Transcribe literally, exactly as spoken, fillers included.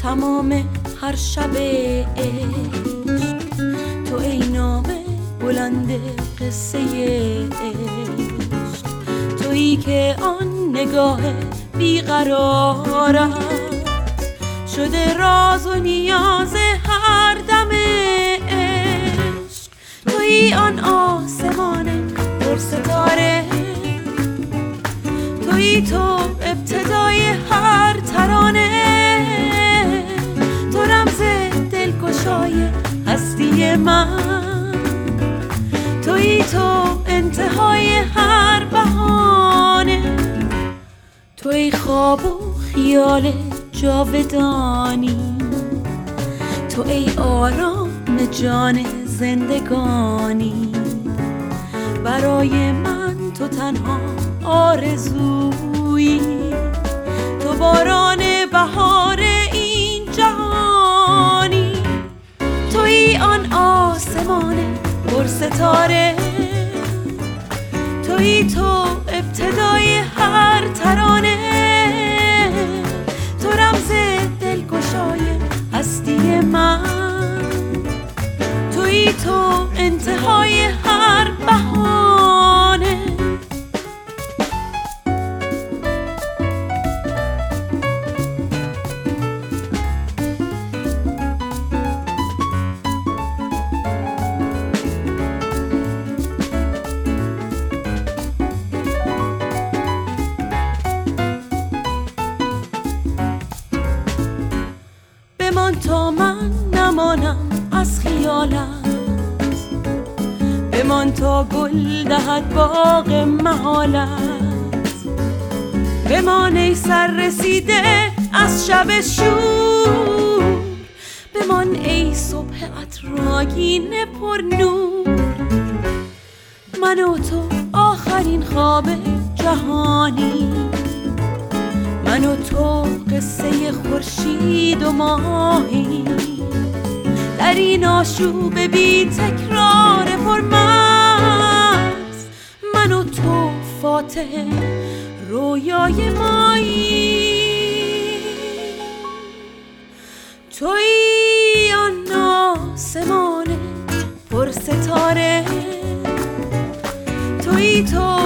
تمام هر شب عشق، تو ای نامه بلند قصه عشق، تویی که آن نگاه بیقرارم شده راز و نیاز هر دم عشق، تویی آن آسمان پر ستاره، تویی تو ابتدای هر ترانه، تو رمز دلگشای هستی من، تویی تو انتهای هر بهانه، تویی خواب و خیال جاودانی، تو ای آرام جان زندگانی، برای من تو تنها آرزویی، تو باران بهار این جهانی، تویی آن آسمان پر ستاره، تویی تو ابتدای هر ترانه، تو رمز دلگشای هستی من، تویی تو انتهای هر بهانه. بمان تا من نمانم از خیالت، بمان تا گل دهد باغ محالت، بمان ای سر رسیده از شب شور، بمان ای صبح عطرآگین پر نور، من و تو آخرین خواب جهانی، من و تو قصه خورشید و ماهی، در این آشوب بی تکرار پرمرز، من و تو فاتح رویای مایی، تویی آن آسمان پر ستاره، تویی تو